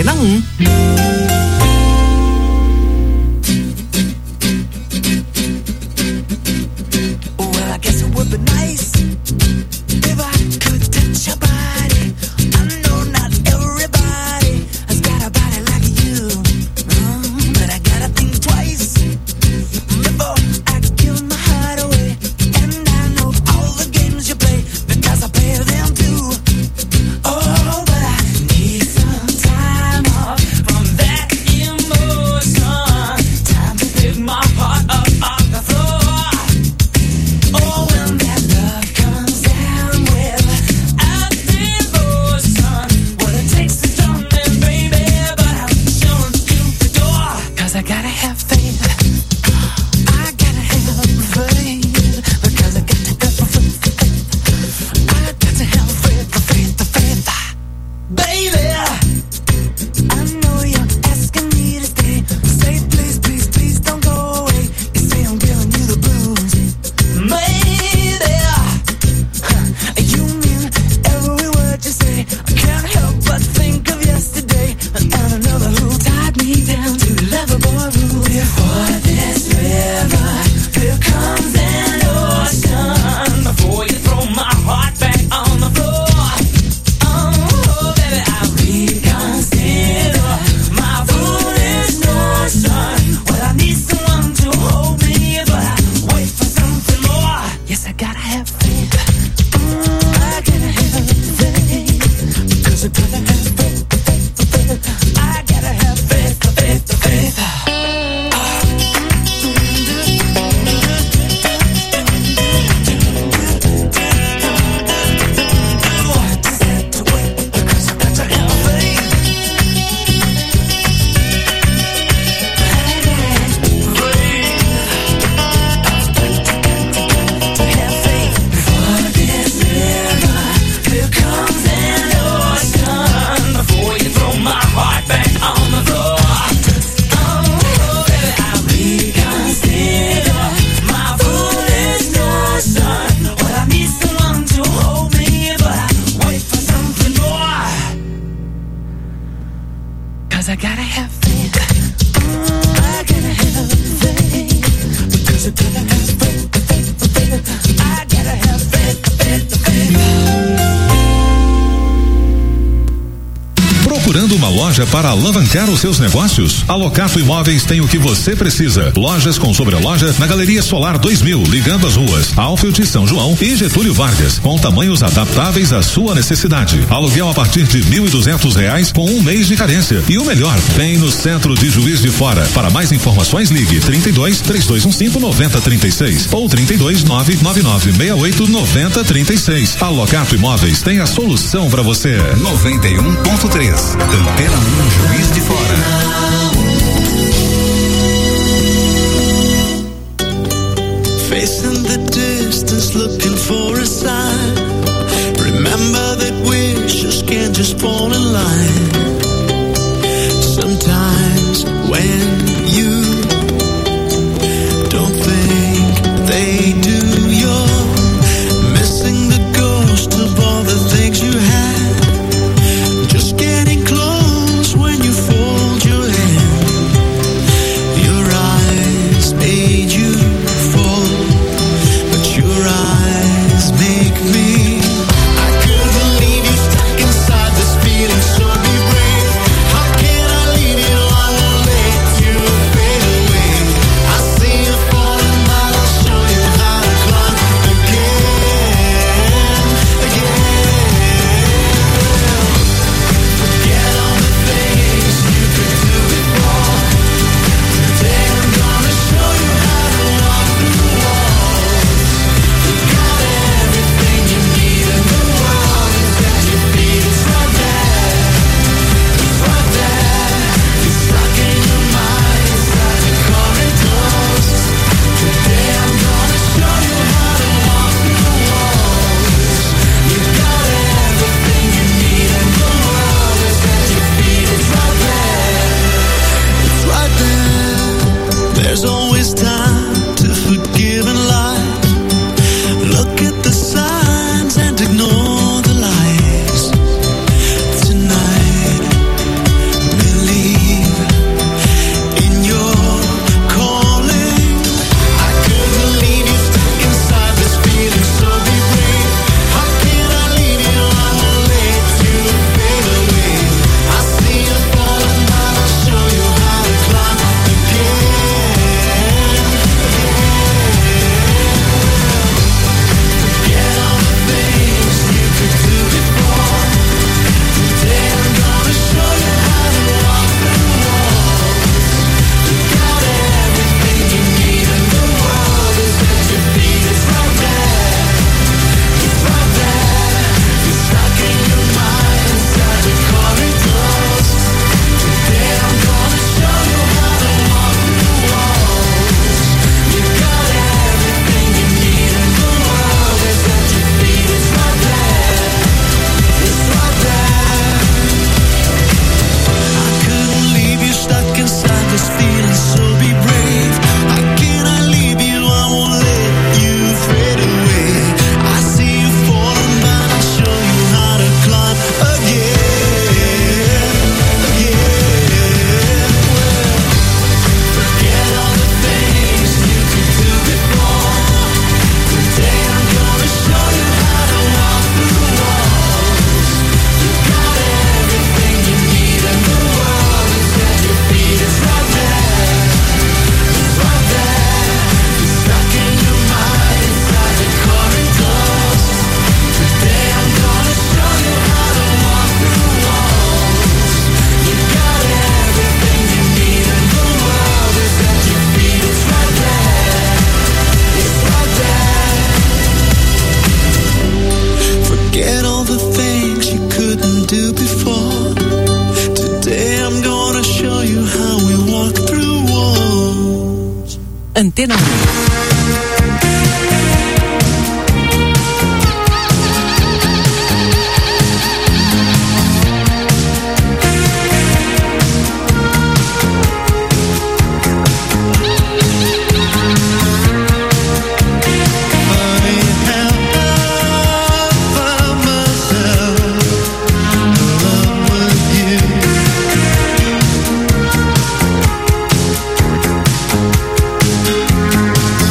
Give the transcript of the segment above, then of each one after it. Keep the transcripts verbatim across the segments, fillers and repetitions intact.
Antena um. Para alavancar os seus negócios? A Locato Imóveis tem o que você precisa. Lojas com sobreloja na Galeria Solar dois mil, ligando as ruas Alfield, São João e Getúlio Vargas, com tamanhos adaptáveis à sua necessidade. Aluguel a partir de mil e duzentos reais com um mês de carência. E o melhor, bem no centro de Juiz de Fora. Para mais informações, ligue trinta e dois, três dois um cinco, nove zero três seis ou trinta e dois, nove nove nove seis oito, nove zero três seis. A Locato Imóveis tem a solução para você. noventa e um ponto três. Antena um, Juiz de Fora. Facing the distance, looking for a sign. Remember that wishes can't just fall in line. Sometimes when you don't think they do, you're missing the ghost of all the things you had. Just getting close when you fold your hand. Your eyes made you fall, but your eyes make me. I couldn't believe you stuck inside this feeling so deep. Antena um. Thank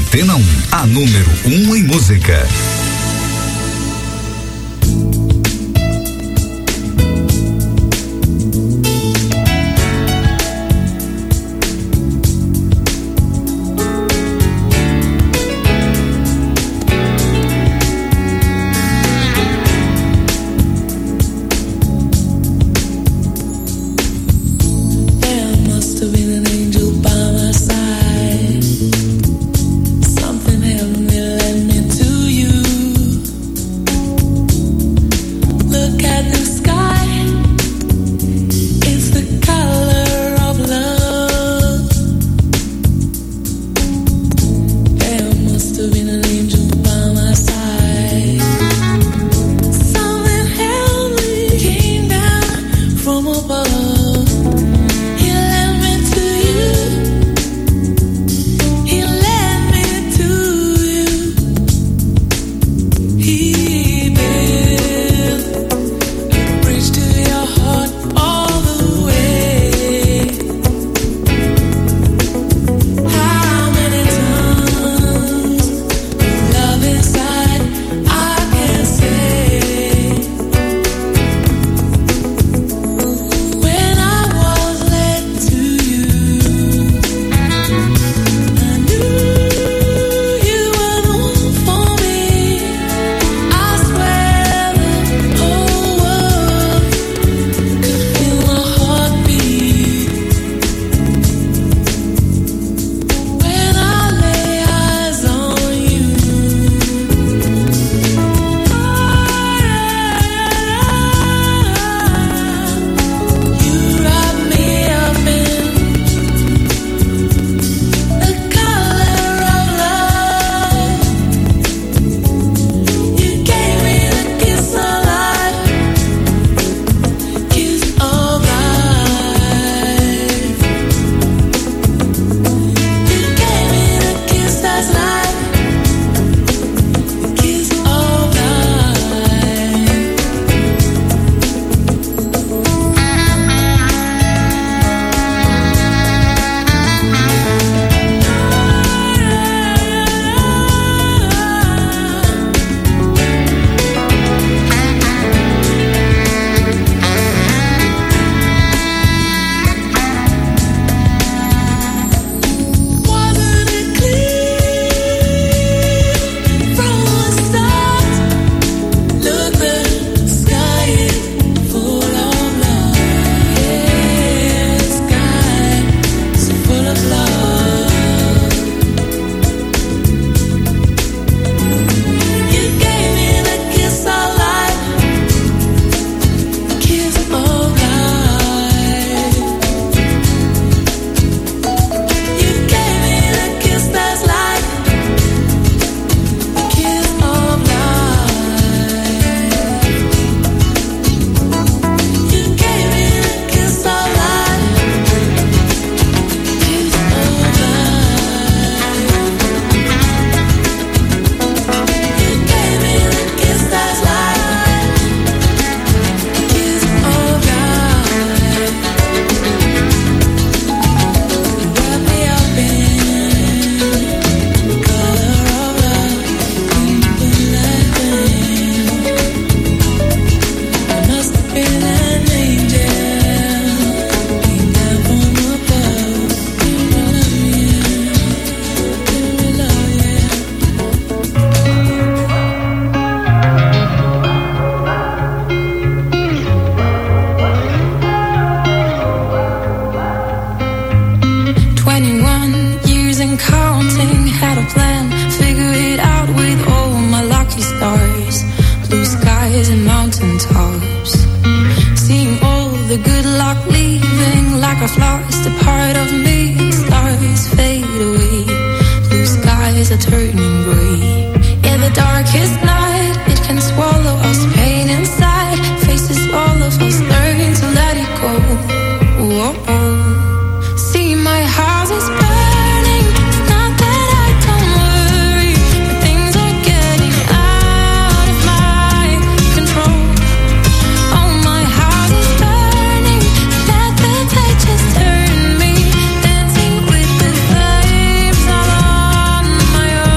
Antena um, a número um em música. My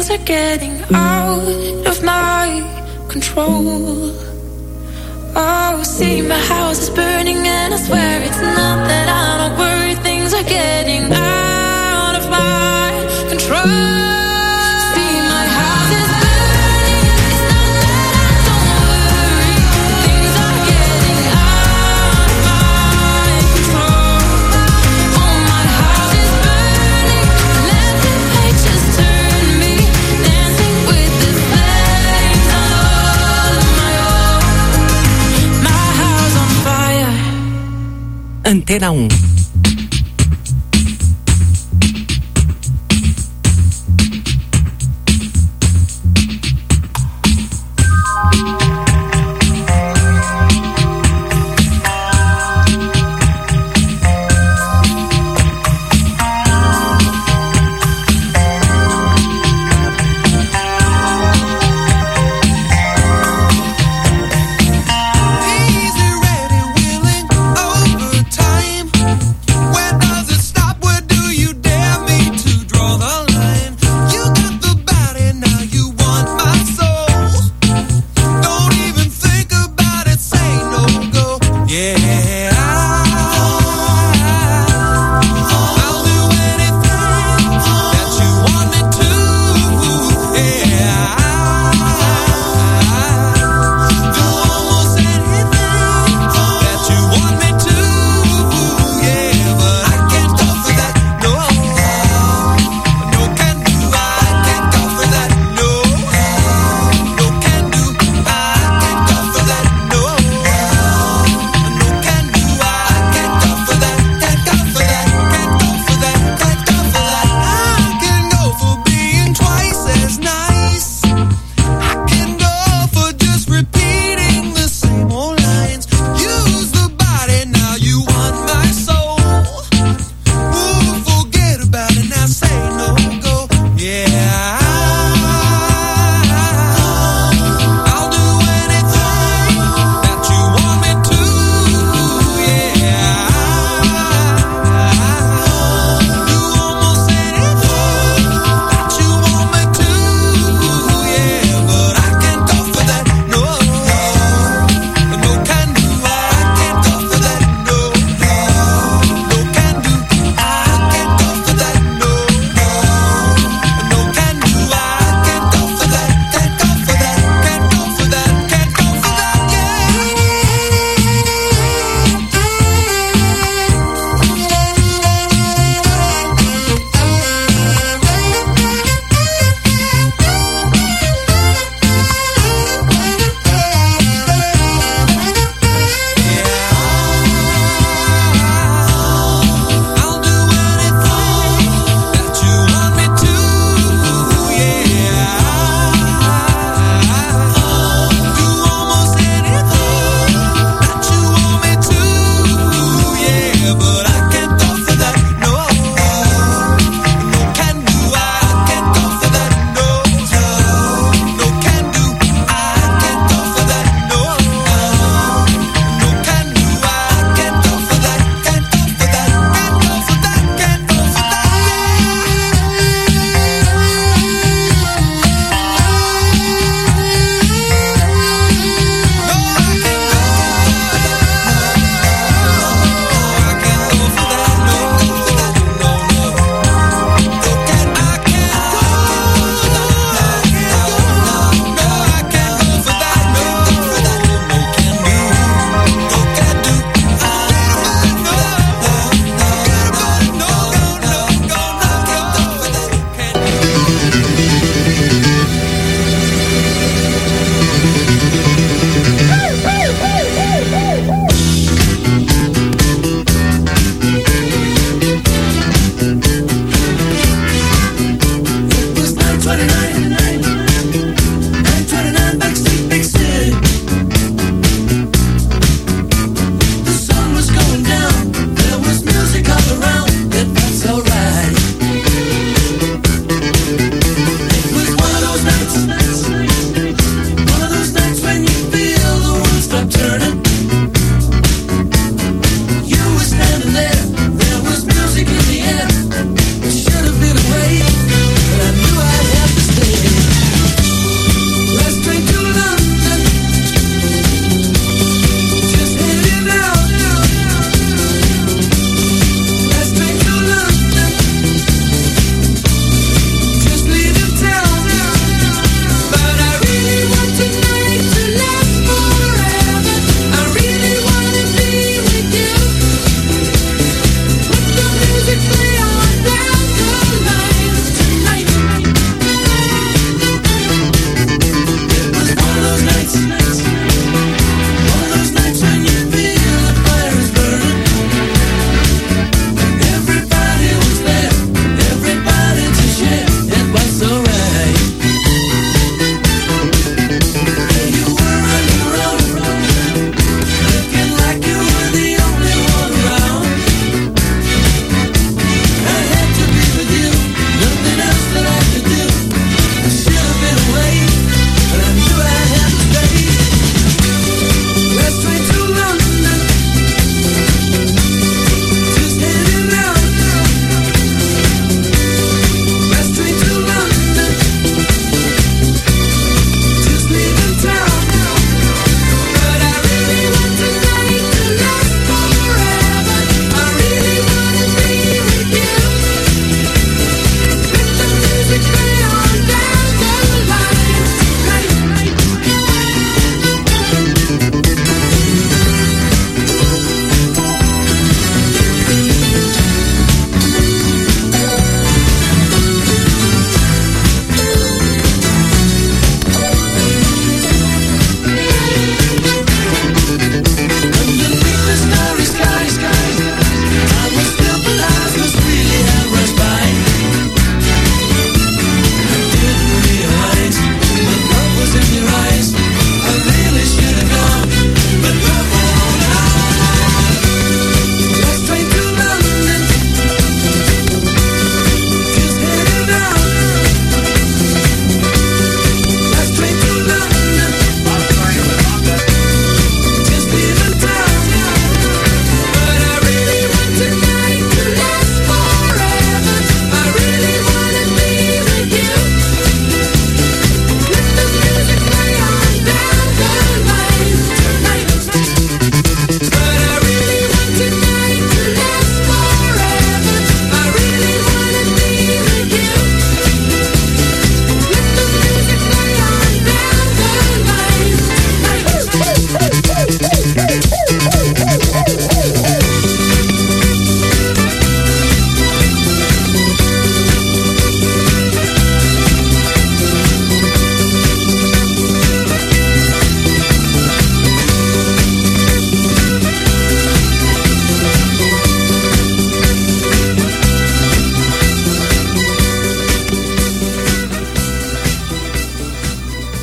things are getting out of my control. Oh, see, my house is burning and I swear it's not that I don't worry. Things are getting out of my control. Antena um. Easy, ready, willing, overtime.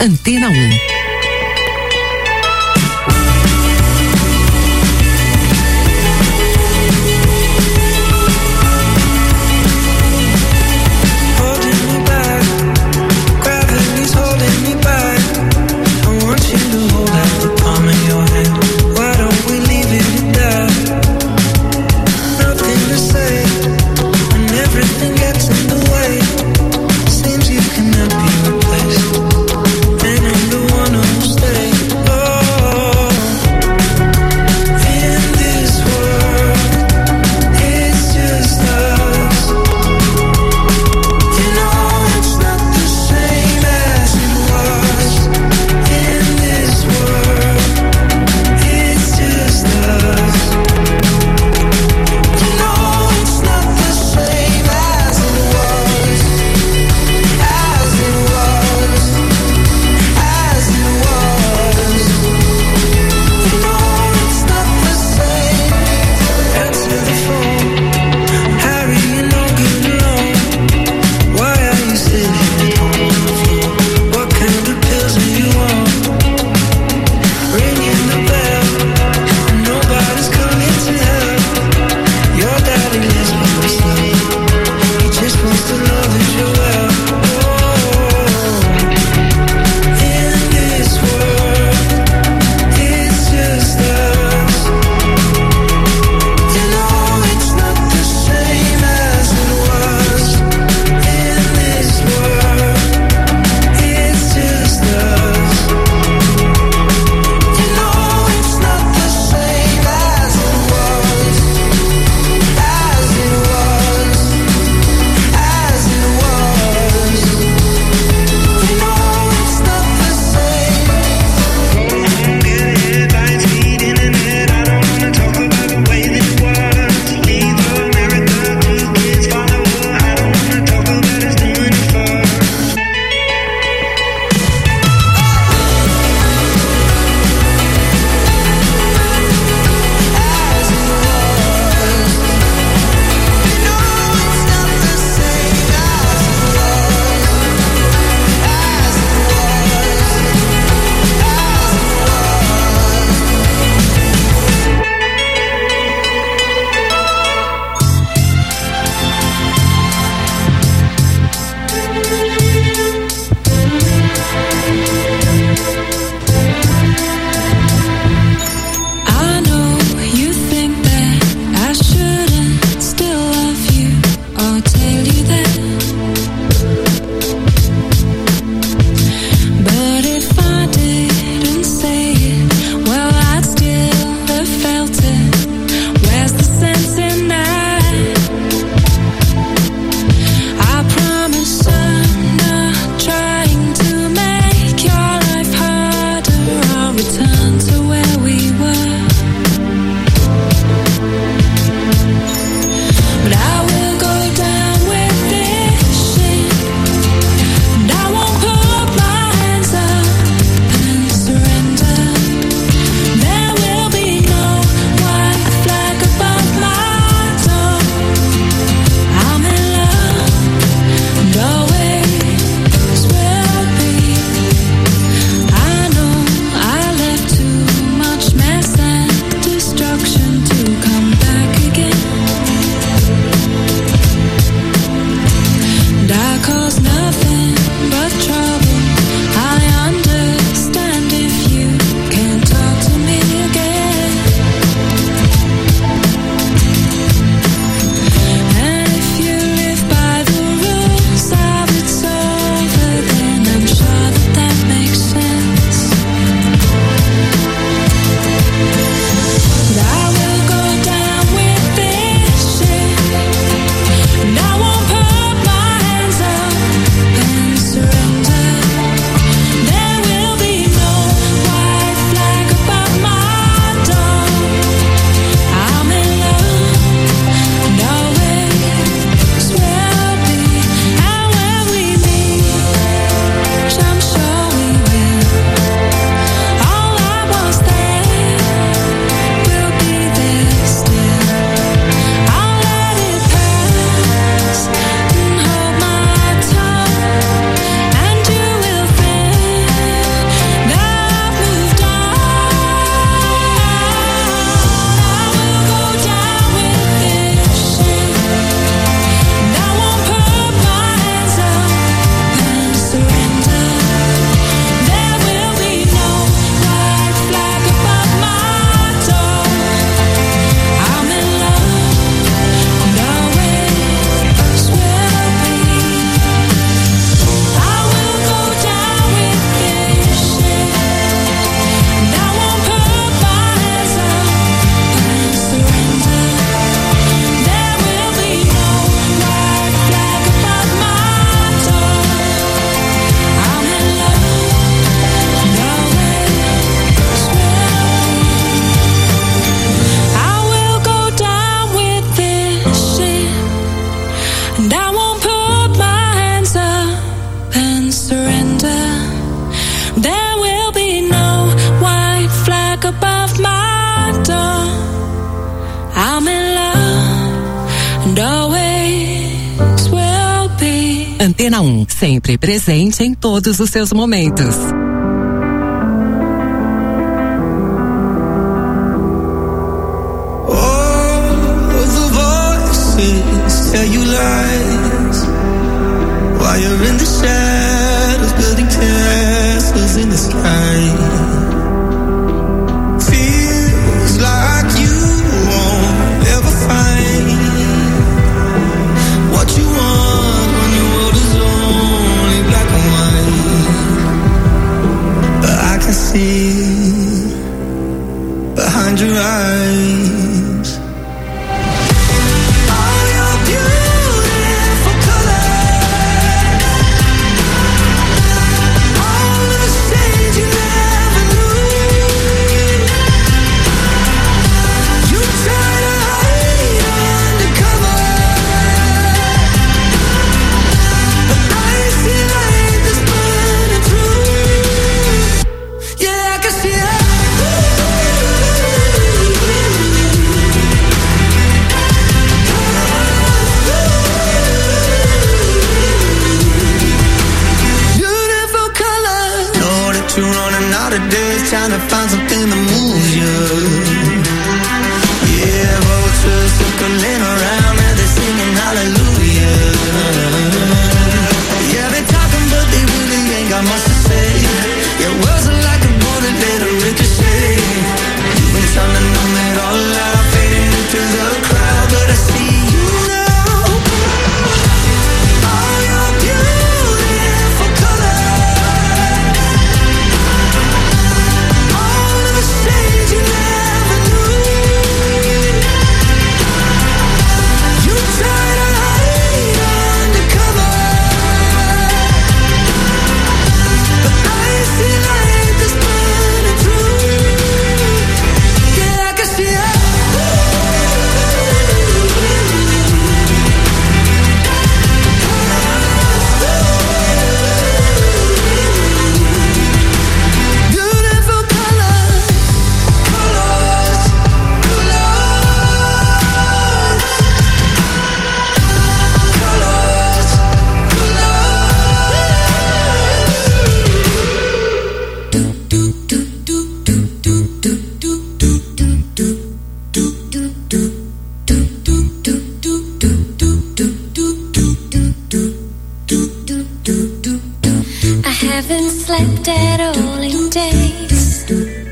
Antena um. Seems you cannot be replaced, and I'm the one and always will be. Antena um, sempre presente em todos os seus momentos. Tell you lies while you're in the shadows, building castles in the sky. Feels like you won't ever find what you want when your world is only black and white. But I can see behind your eyes. Trying to find something that moves you. Yeah, vultures circling around and they're singing hallelujah. Yeah, they're talking but they really ain't got much to say. Your words are like a bullet, let a ricochet. You've been trying to numb it all out, fading into the crowd, but I see you now. All your beautiful colors. You never knew. You try to hide undercover, but I see light that's burning through. Yeah, I can see it. Beautiful colors. I haven't slept at all in days.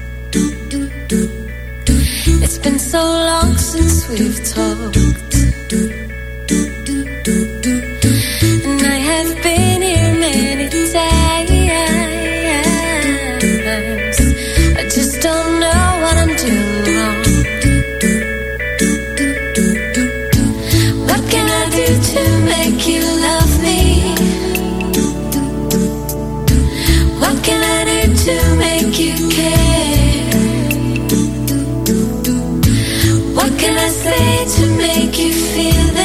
It's been so long since we've talked, and I have been here many times. I just don't know what I'm doing wrong. What can I do to make you love me? What can I do to make you care? What can I say to make you feel that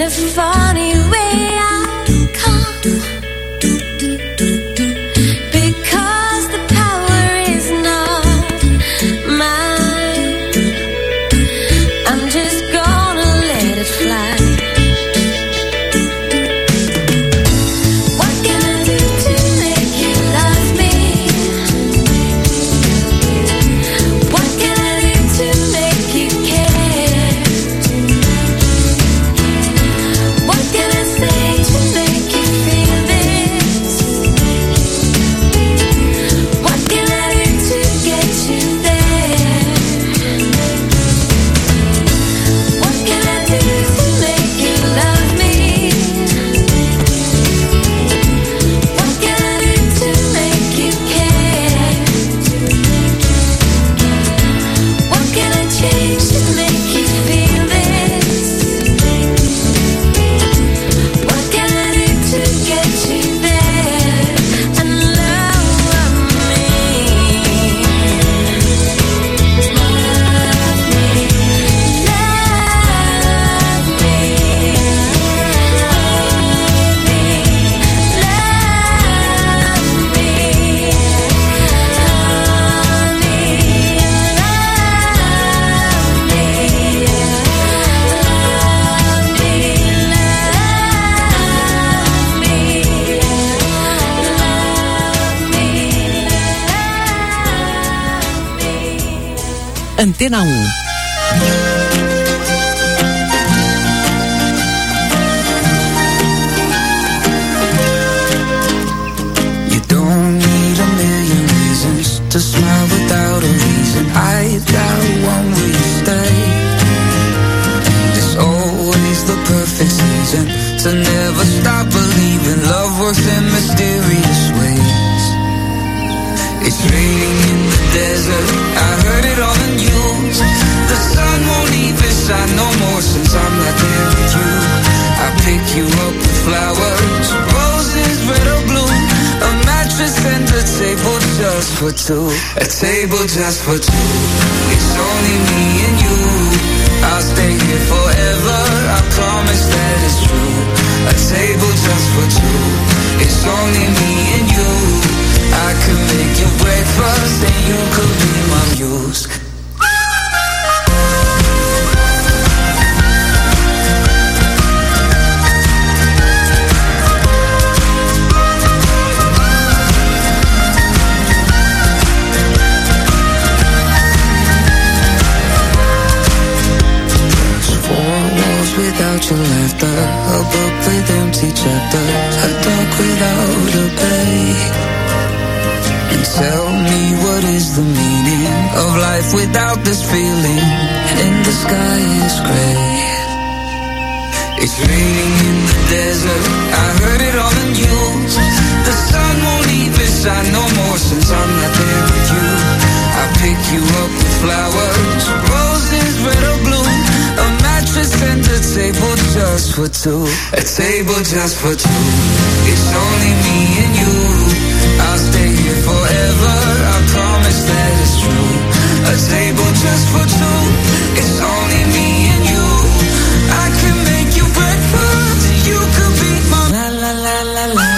a funny way I come, because the power is not mine. I'm just gonna let it fly. Antena um. To smile without a reason, I got one way to stay. There's always the perfect season to never stop believing love works in mysterious ways. It's raining in the desert, I heard it on the news. The sun won't even shine no more since I'm not there with you. I pick you up with flowers, roses, red or blue. A mattress and a table just for two. A table just for two. It's only me and you. I'll stay here forever, I promise that it's true. A table just for two. It's only me and you. I could make you breakfast and you could be my muse. Without your laughter, a book with empty chapters, a dog without a bay. And tell me, what is the meaning of life without this feeling? And the sky is gray. It's raining in the desert, I heard it on the news. The sun won't even shine no more since I'm not there with you. I pick you up with flowers, roses, red or blue. A mattress and a table just for two. A table just for two. It's only me and you. I'll stay here forever, I promise that it's true. A table just for two. It's only me and you. I can make you breakfast and you could be my la la la la la.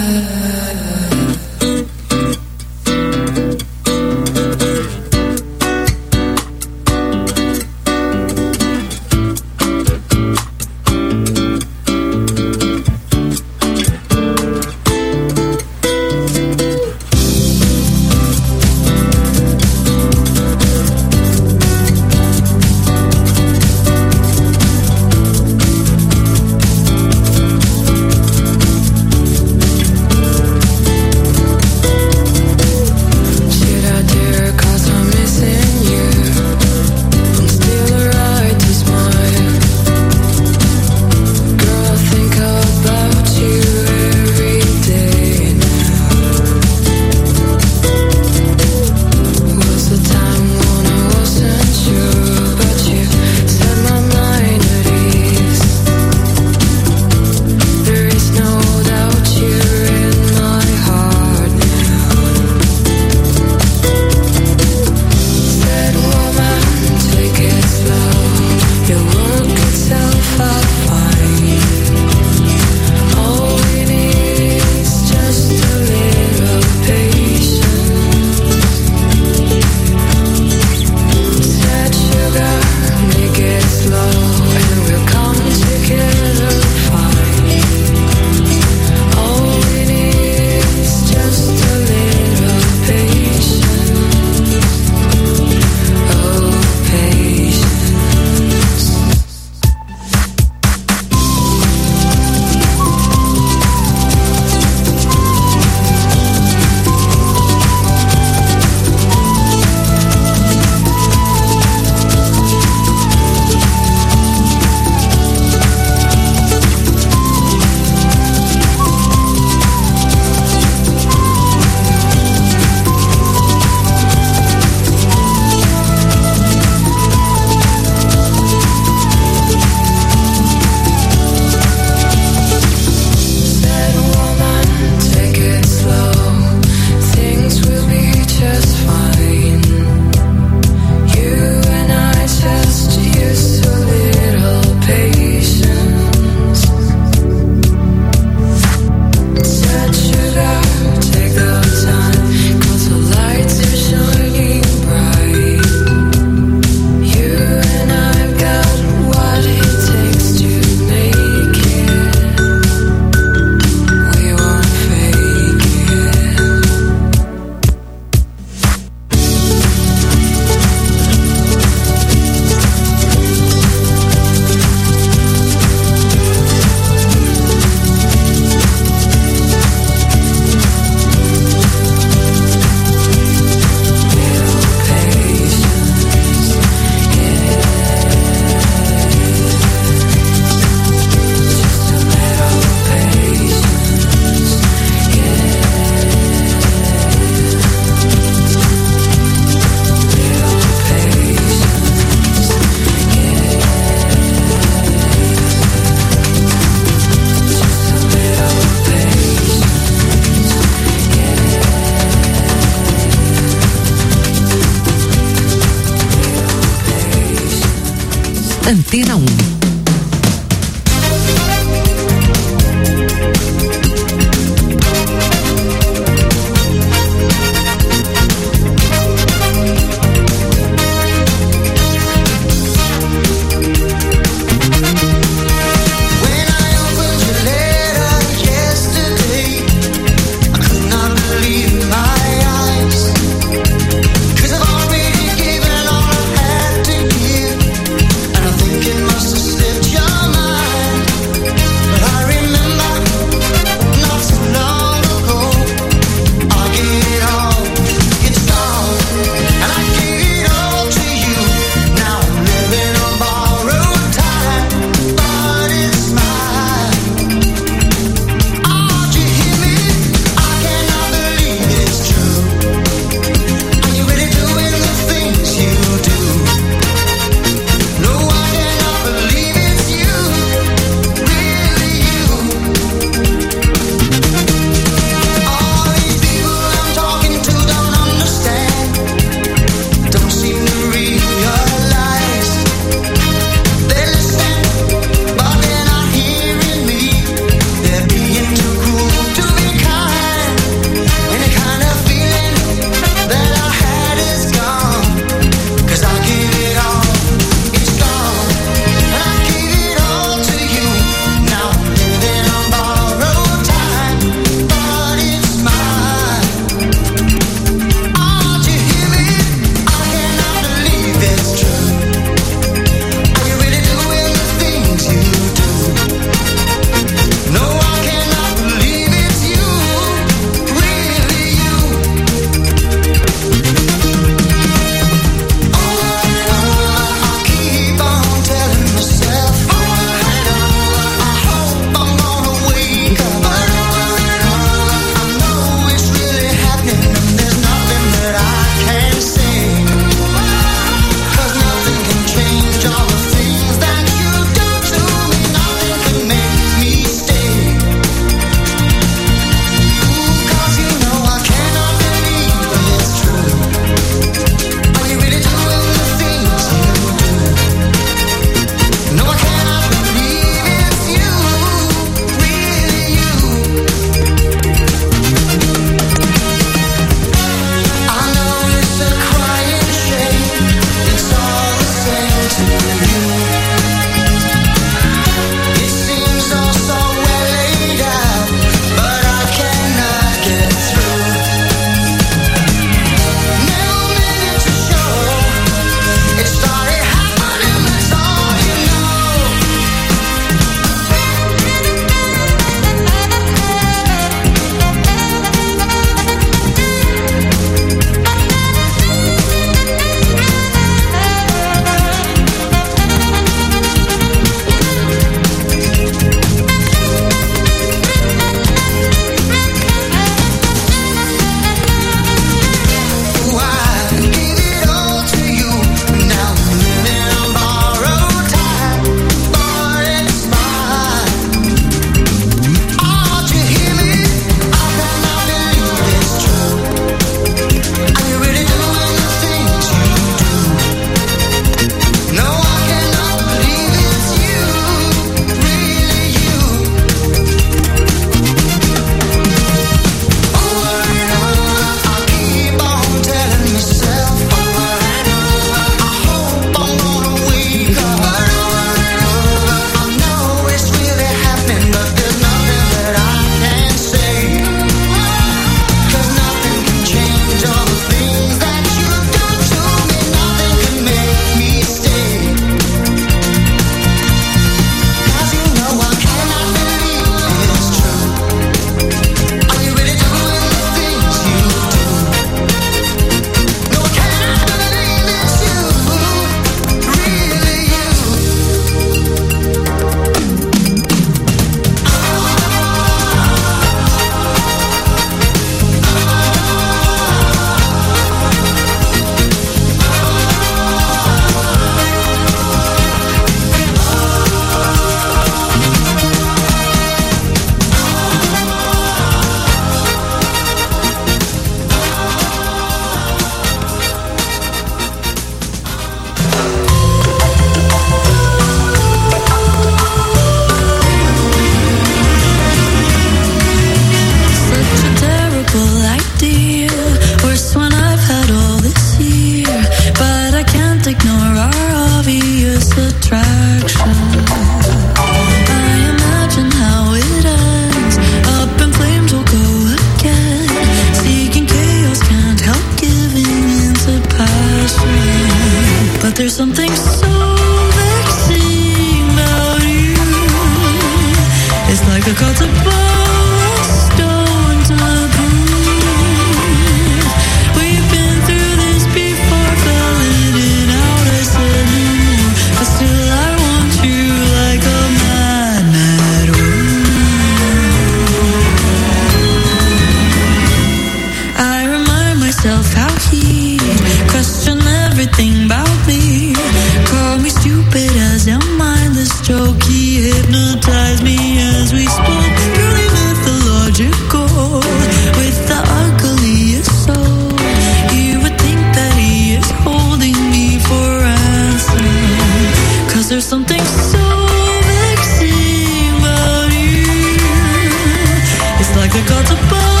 worlds apart.